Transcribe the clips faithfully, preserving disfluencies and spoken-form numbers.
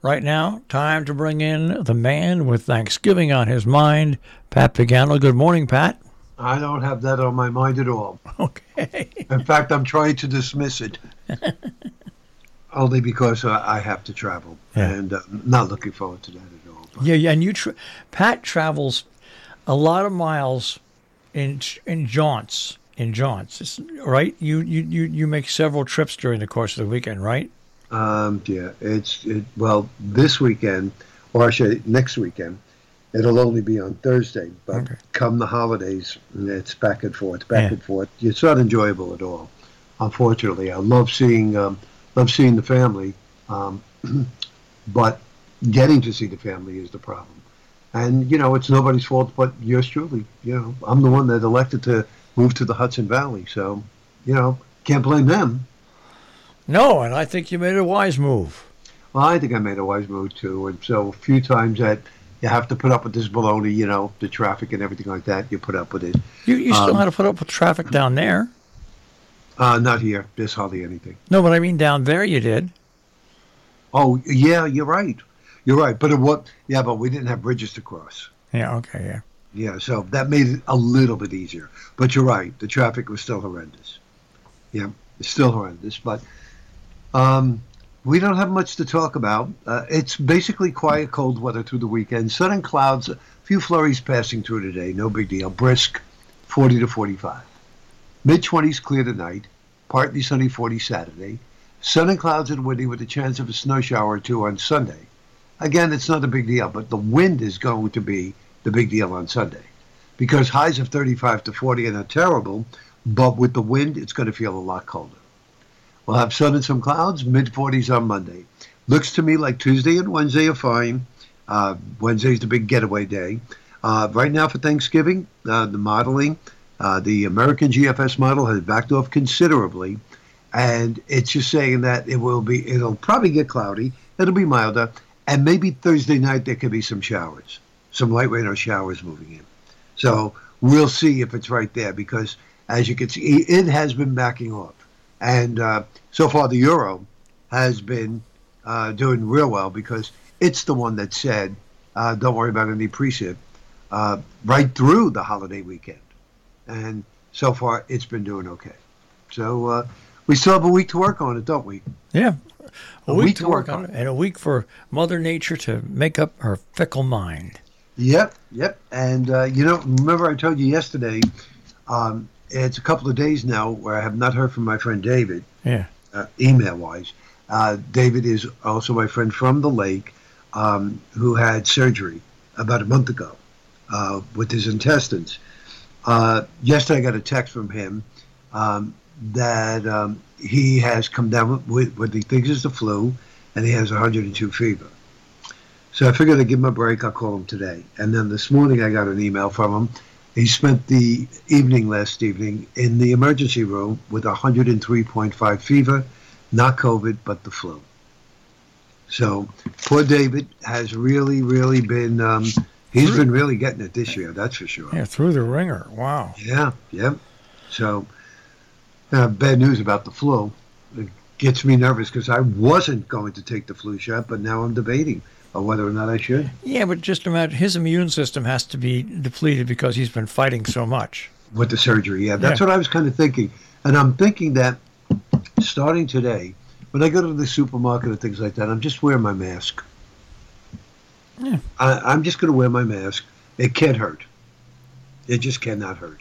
Right now, time to bring in the man with Thanksgiving on his mind, Pat Pagano. Good morning, Pat. I don't have that on my mind at all. Okay. In fact, I'm trying to dismiss it. Only because uh, I have to travel. Yeah. And uh, not looking forward to that at all. But Yeah, yeah, and you, tra- Pat travels a lot of miles in in jaunts, in jaunts, It's- right? You, you you you make several trips during the course of the weekend, right? Um, yeah, it's, it, well, this weekend, or actually next weekend, it'll only be on Thursday. But Okay. come the holidays, it's back and forth, back Yeah. and forth. It's not enjoyable at all, unfortunately. I love seeing, um, love seeing the family, um, but getting to see the family is the problem. And, you know, it's nobody's fault but yours truly. You know, I'm the one that elected to move to the Hudson Valley. So, you know, can't blame them. No, and I think you made a wise move. Well, I think I made a wise move too. And so a few times that you have to put up with this baloney, you know, the traffic and everything like that, you put up with it. You you still Um, had to put up with traffic down there. Uh, not here. There's hardly anything. No, but I mean down there you did. Oh, yeah, you're right. You're right. But it, what? Yeah, but we didn't have bridges to cross. Yeah, okay, yeah. Yeah, so that made it a little bit easier. But you're right. The traffic was still horrendous. Yeah, it's still horrendous. But um, we don't have much to talk about. Uh, it's basically quiet, cold weather through the weekend. Sun and clouds, a few flurries passing through today. No big deal. Brisk, forty to forty-five. Mid-twenties clear tonight. Partly sunny, forty Saturday. Sun and clouds and windy with a chance of a snow shower or two on Sunday. Again, it's not a big deal, but the wind is going to be the big deal on Sunday. Because highs of thirty-five to forty are not terrible, but with the wind, it's going to feel a lot colder. We'll have sun and some clouds, mid-forties on Monday. Looks to me like Tuesday and Wednesday are fine. Uh, Wednesday's the big getaway day. Uh, right now for Thanksgiving, uh, the modeling, uh, the American G F S model has backed off considerably, and it's just saying that it will be, it'll probably get cloudy, it'll be milder, and maybe Thursday night there could be some showers, some light rain or showers moving in. So we'll see if it's right there, because as you can see, it has been backing off. And uh, so far the euro has been uh, doing real well, because it's the one that said, uh, don't worry about any precip, uh, right through the holiday weekend. And so far it's been doing okay. So uh, we still have a week to work on it, don't we? Yeah. A, week, to work on it, and a week for Mother Nature to make up her fickle mind. Yep, yep. And, uh, you know, remember I told you yesterday, um, it's a couple of days now where I have not heard from my friend David, Yeah. uh, email-wise. Uh, David is also my friend from the lake, um, who had surgery about a month ago uh, with his intestines. Uh, yesterday I got a text from him um, that um, he has come down with what he thinks is the flu, and he has one hundred two fever. So I figured I'd give him a break. I'll call him today. And then this morning I got an email from him. He spent the evening last evening in the emergency room with one hundred three point five fever, not COVID, but the flu. So poor David has really, really been, um, he's been really getting it this year, that's for sure. Yeah, through the ringer. Wow. Yeah, yeah. So uh, bad news about the flu. It gets me nervous because I wasn't going to take the flu shot, but now I'm debating on whether or not I should. Yeah, but just imagine his immune system has to be depleted because he's been fighting so much. With the surgery, yeah. That's Yeah. what I was kind of thinking. And I'm thinking that starting today, when I go to the supermarket and things like that, I'm just wearing my mask. Yeah. I, I'm just going to wear my mask. It can't hurt. It just cannot hurt.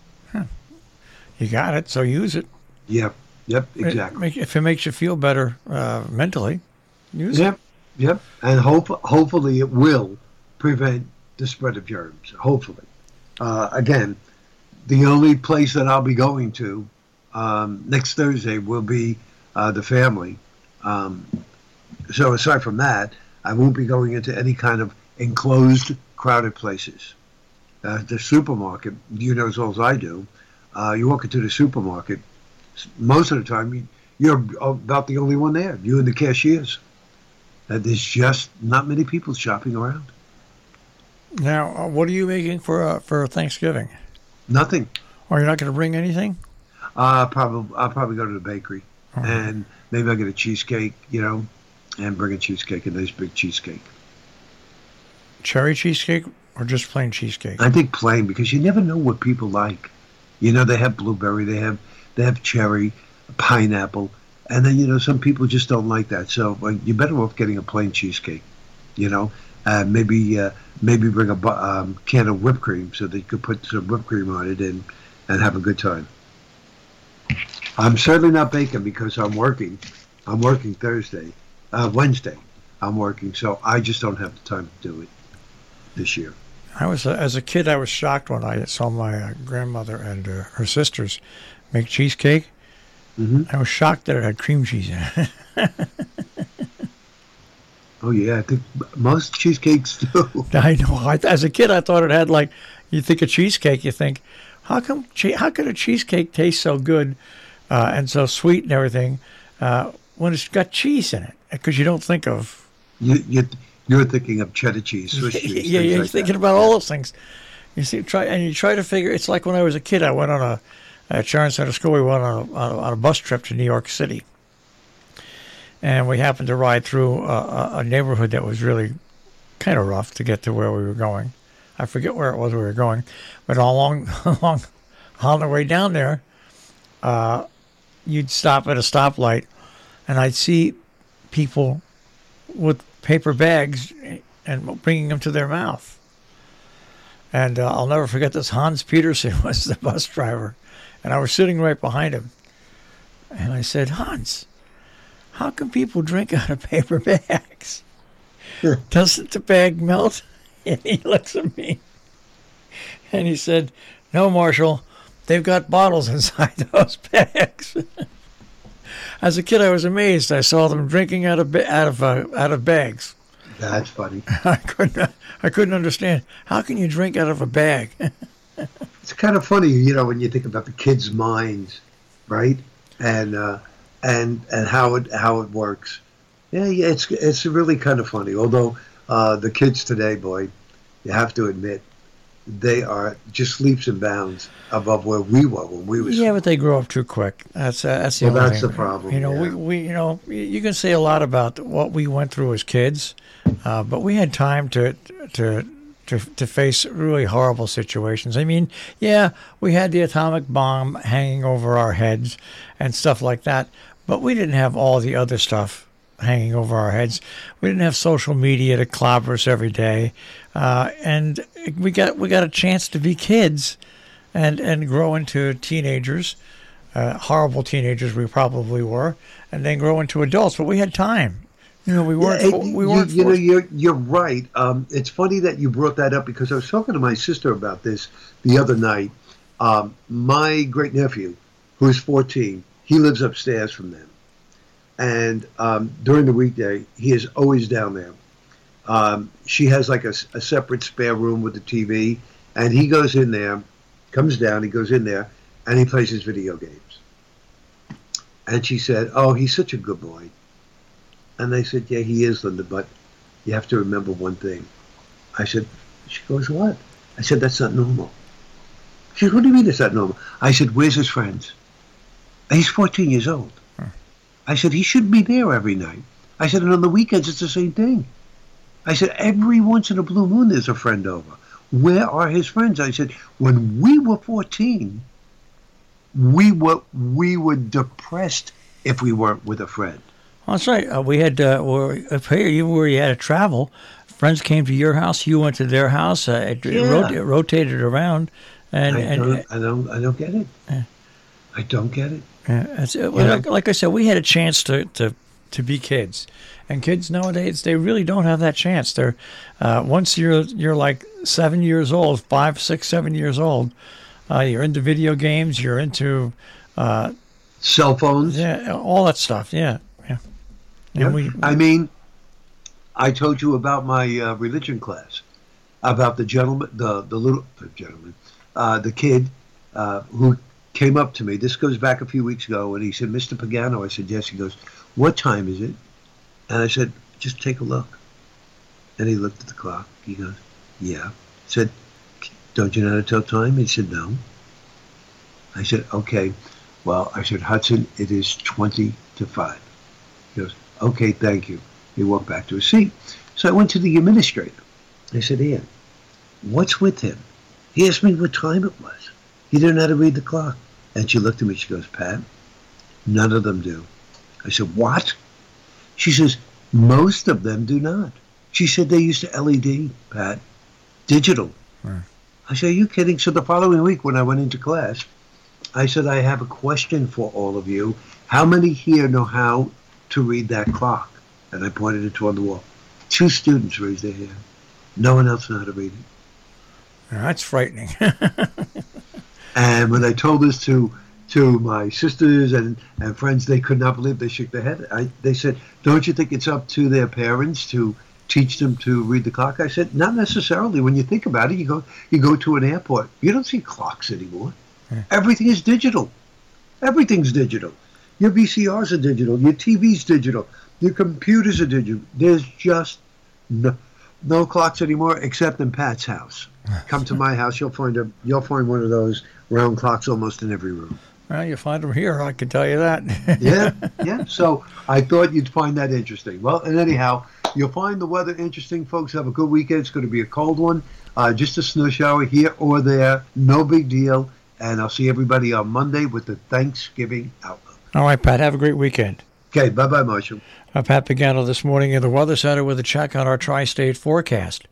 You got it, so use it. Yep, yep, It exactly. make- if it makes you feel better uh, mentally, use Yep, yep. And hope, hopefully it will prevent the spread of germs. Hopefully. Uh, again, the only place that I'll be going to um, next Thursday will be uh, the family. Um, so aside from that, I won't be going into any kind of enclosed, crowded places. Uh, the supermarket, you know as well as I do, uh, you walk into the supermarket, most of the time you, you're about the only one there, you and the cashiers. Uh, there's just not many people shopping around. it. Now, uh, what are you making for uh, for Thanksgiving? Nothing. Or you're not going to bring anything? Uh, probably, I'll probably go to the bakery Uh-huh. and maybe I'll get a cheesecake, you know. and bring a cheesecake, a nice big cheesecake. Cherry cheesecake or just plain cheesecake? I think plain, because you never know what people like. You know, they have blueberry, they have they have cherry, pineapple, and then, you know, some people just don't like that. So well, you're better off getting a plain cheesecake. You know, uh, maybe uh, maybe bring a bu- um, can of whipped cream so that you could put some whipped cream on it and and have a good time. I'm certainly not baking because I'm working. I'm working Thursday, uh, Wednesday. I'm working, so I just don't have the time to do it this year. I was uh, as a kid, I was shocked when I saw my uh, grandmother and uh, her sisters make cheesecake. Mm-hmm. I was shocked that it had cream cheese in it. Oh yeah, I think most cheesecakes do. I know. I, as a kid, I thought it had like, you think of cheesecake, you think, how come? che- How could a cheesecake taste so good uh, and so sweet and everything uh, when it's got cheese in it? Because you don't think of. You, you, you're thinking of cheddar cheese, Swiss cheese. Yeah, things you're like thinking that. about all those things. You see, try and you try to figure. It's like when I was a kid. I went on a at Sharon Center School. We went on a, on a on a bus trip to New York City, and we happened to ride through a, a, a neighborhood that was really kind of rough to get to where we were going. I forget where it was we were going, but along along on the way down there, uh, you'd stop at a stoplight, and I'd see people with paper bags and bringing them to their mouth. And uh, I'll never forget this. Hans Peterson was the bus driver, and I was sitting right behind him. And I said, Hans, how can people drink out of paper bags? Doesn't the bag melt? And he looks at me, and he said, no, Marshall, they've got bottles inside those bags. As a kid, I was amazed. I saw them drinking out of ba- out of uh, out of bags. That's funny. I couldn't I couldn't understand. How can you drink out of a bag? It's kind of funny, you know, when you think about the kids' minds, right? And uh, and and how it how it works. Yeah, yeah, it's it's really kind of funny. Although uh, the kids today, boy, you have to admit, they are just leaps and bounds above where we were when we was. Yeah, but they grow up too quick. That's uh, that's the Well, only that's thing. the problem, You know, yeah. we, we you know you can say a lot about what we went through as kids, uh, but we had time to to to to face really horrible situations. I mean, yeah, we had the atomic bomb hanging over our heads and stuff like that, but we didn't have all the other stuff hanging over our heads. We didn't have social media to clobber us every day, uh, and we got we got a chance to be kids and and grow into teenagers, uh, horrible teenagers we probably were, and then grow into adults. But we had time. You know, we weren't. Yeah, fo- it- we you, weren't. you know, forced- you're you're right. Um, it's funny that you brought that up because I was talking to my sister about this the other night. Um, my great nephew, who's fourteen, he lives upstairs from them, and um, during the weekday, he is always down there. Um, she has like a, s- a separate spare room with the T V, and he goes in there, comes down, he goes in there, and he plays his video games. And she said, "Oh, he's such a good boy." And I said, "Yeah, he is, Linda, but you have to remember one thing." I said, she goes, "What?" I said, "That's not normal." She said, "What do you mean it's not normal?" I said, "Where's his friends?" And he's fourteen years old. I said, "He shouldn't be there every night." I said, "And on the weekends, it's the same thing." I said, "Every once in a blue moon, there's a friend over. Where are his friends?" I said, "When we were fourteen, we were, we were depressed if we weren't with a friend." Well, that's right. Uh, we had uh, where, up here, even where you had to travel, friends came to your house, you went to their house. Uh, it, it, Yeah. rot- it rotated around, and I and don't, I don't, I don't get it. I don't get it. Yeah, it's, it, Yeah. like, like I said, we had a chance to, to, to be kids, and kids nowadays they really don't have that chance. They're uh, once you're you're like seven years old, five, six, seven years old, uh, you're into video games, you're into uh, Cell phones. yeah, all that stuff. Yeah, yeah. Yeah. And we, I mean, I told you about my uh, religion class, about the gentleman, the the little the gentleman, uh, the kid uh, who came up to me. This goes back a few weeks ago, and he said, "Mister Pagano." I said, "Yes." He goes, "What time is it?" And I said, "Just take a look." And he looked at the clock. He goes, "Yeah." I said, "Don't you know how to tell time?" He said, "No." I said, "Okay." Well, I said, "Hudson, it is twenty to five." He goes, "Okay, thank you." He walked back to his seat. So I went to the administrator. I said, Ian, what's with him? He asked me what time it was. He didn't know how to read the clock. And she looked at me. She goes, Pat, none of them do. I said, what? She says, most of them do not. She said they used to L E D, Pat, digital. Right. I said, are you kidding? So the following week when I went into class, I said, I have a question for all of you. How many here know how to read that clock? And I pointed it toward the wall. Two students raised their hand. No one else knew how to read it. That's frightening. And when I told this to to my sisters and, and friends, they could not believe. They shook their head. I, they said, don't you think it's up to their parents to teach them to read the clock? I said, not necessarily. When you think about it, you go you go to an airport. You don't see clocks anymore. Yeah. Everything is digital. Everything's digital. Your V C Rs are digital. Your T V's digital. Your computers are digital. There's just no, no clocks anymore except in Pat's house. Come to my house, you'll find a you'll find one of those round clocks almost in every room. Well, you find them here, I can tell you that. yeah, yeah. So I thought you'd find that interesting. Well, and anyhow, you'll find the weather interesting, folks. Have a good weekend. It's going to be a cold one. Uh, just a snow shower here or there. No big deal. And I'll see everybody on Monday with the Thanksgiving Outlook. All right, Pat. Have a great weekend. Okay, bye-bye, Marshall. I'm Pat Pagano this morning in the Weather Center with a check on our tri-state forecast.